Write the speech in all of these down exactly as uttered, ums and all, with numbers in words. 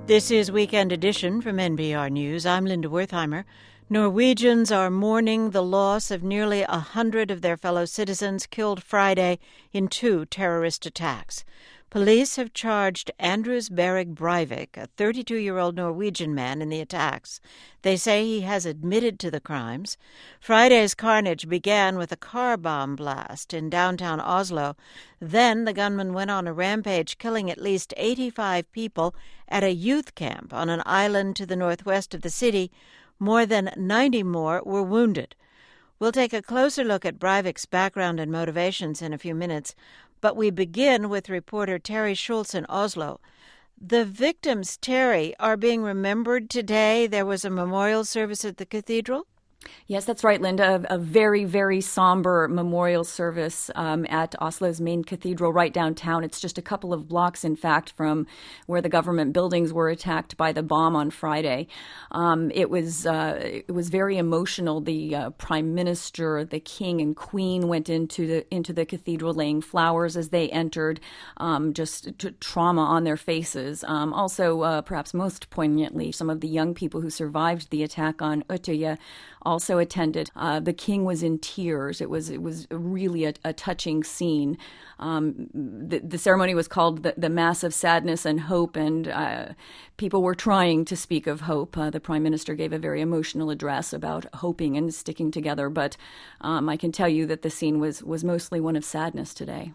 This is Weekend Edition from N P R News. I'm Linda Wertheimer. Norwegians are mourning the loss of nearly a hundred of their fellow citizens killed Friday in two terrorist attacks. Police have charged Anders Behring Breivik, a thirty-two-year-old Norwegian man, in the attacks. They say he has admitted to the crimes. Friday's carnage began with a car bomb blast in downtown Oslo. Then the gunman went on a rampage, killing at least eighty-five people at a youth camp on an island to the northwest of the city. More than ninety more were wounded. We'll take a closer look at Breivik's background and motivations in a few minutes, but we begin with reporter Terry Schultz in Oslo. The victims, Terry, are being remembered today. There was a memorial service at the cathedral? Yes, that's right, Linda. A, a very, very somber memorial service um, at Oslo's main cathedral right downtown. It's just a couple of blocks, in fact, from where the government buildings were attacked by the bomb on Friday. Um, it was uh, it was very emotional. The uh, prime minister, the king and queen went into the into the cathedral, laying flowers as they entered, um, just t- trauma on their faces. Um, also, uh, perhaps most poignantly, some of the young people who survived the attack on Utøya also attended. Uh, the king was in tears. It was it was really a, a touching scene. Um, the, the ceremony was called the, the Mass of Sadness and Hope, and uh, people were trying to speak of hope. Uh, the prime minister gave a very emotional address about hoping and sticking together, but um, I can tell you that the scene was, was mostly one of sadness today.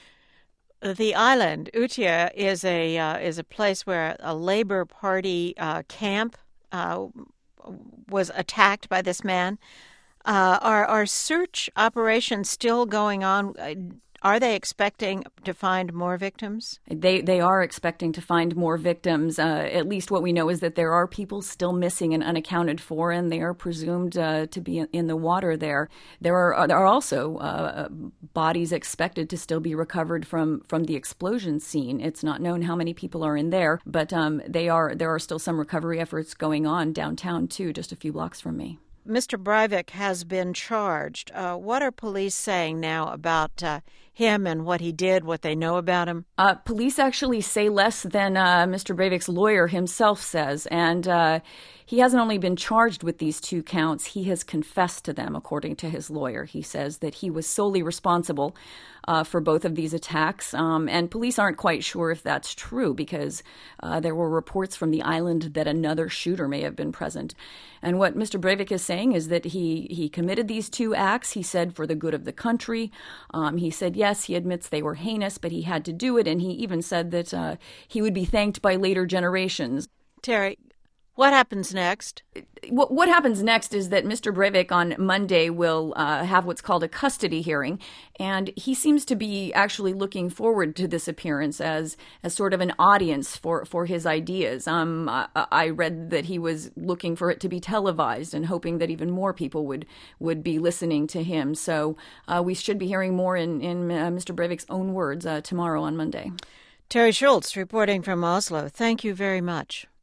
The island, Utøya, is a uh, is a place where a Labour Party uh, camp uh, was attacked by this man. Uh, are, are search operations still going on? Are they expecting to find more victims? They they are expecting to find more victims. Uh, at least what we know is that there are people still missing and unaccounted for, and they are presumed uh, to be in the water there. There are there are also uh, bodies expected to still be recovered from, from the explosion scene. It's not known how many people are in there, but um, they are there are still some recovery efforts going on downtown too, just a few blocks from me. Mister Breivik has been charged. Uh, what are police saying now about uh, him and what he did, what they know about him? Uh, police actually say less than uh, Mister Breivik's lawyer himself says, and uh, he hasn't only been charged with these two counts, he has confessed to them, according to his lawyer. He says that he was solely responsible uh, for both of these attacks, um, and police aren't quite sure if that's true because uh, there were reports from the island that another shooter may have been present. And what Mister Breivik is saying is that he, he committed these two acts, he said, for the good of the country. Um, he said, yes, he admits they were heinous, but he had to do it, and he even said that uh, he would be thanked by later generations. Terry, what happens next? What, what happens next is that Mister Breivik on Monday will uh, have what's called a custody hearing, and he seems to be actually looking forward to this appearance as as sort of an audience for, for his ideas. Um, I, I read that he was looking for it to be televised and hoping that even more people would, would be listening to him. So uh, we should be hearing more in, in uh, Mister Breivik's own words uh, tomorrow on Monday. Terry Schultz reporting from Oslo. Thank you very much.